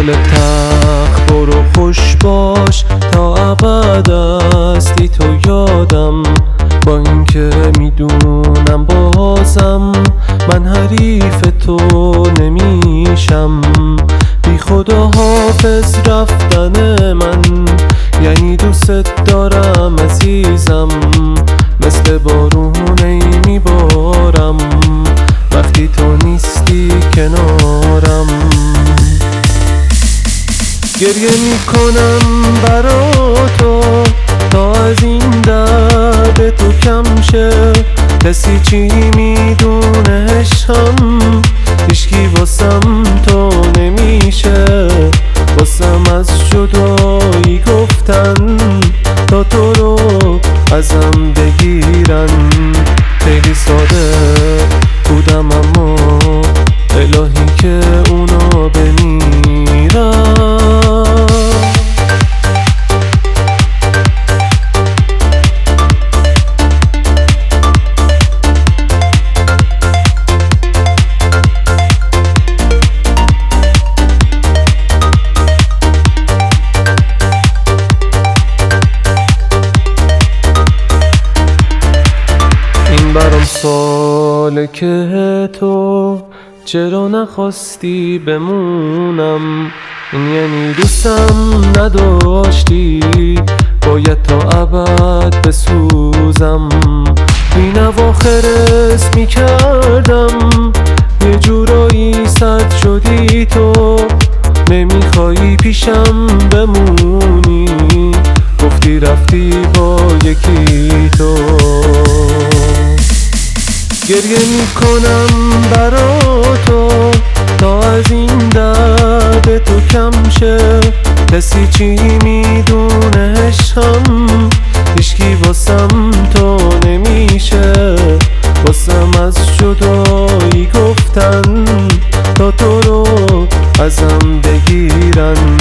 دنبال تخت برو خوش باش تا ابد هستی تو یادم. با اینکه میدونم بازم من حریف تو نمیشم. بی خدا حافظ رفتن من یعنی دوست دارم عزیزم. مثل بارونه میبارم وقتی تو نیستی کنارم. گریه میکنم برا تو تا از این درد تو کم شه. کسی چی میدونه عشقم هیچکی واسم تو نمیشه. واسم از جدایی گفتن تا تو رو ازم بگیرن. خیلی ساده بودم اما الهی که اونا بمیرن. برام سواله که تو چرا نخواستی بمونم. این یعنی دوستم نداشتی باید تا ابد بسوزم. این اواخر اسم میکردم یه جورایی سد شدی تو. نمیخوایی پیشم بمونی گفتی رفتی با یکی تو. گریه میکنم برا تو تا از این درد تو کم شه. کسی چی میدونه عشقم هیچکی واسم تو نمیشه. واسم از جدایی گفتن تا تو رو ازم بگیرن.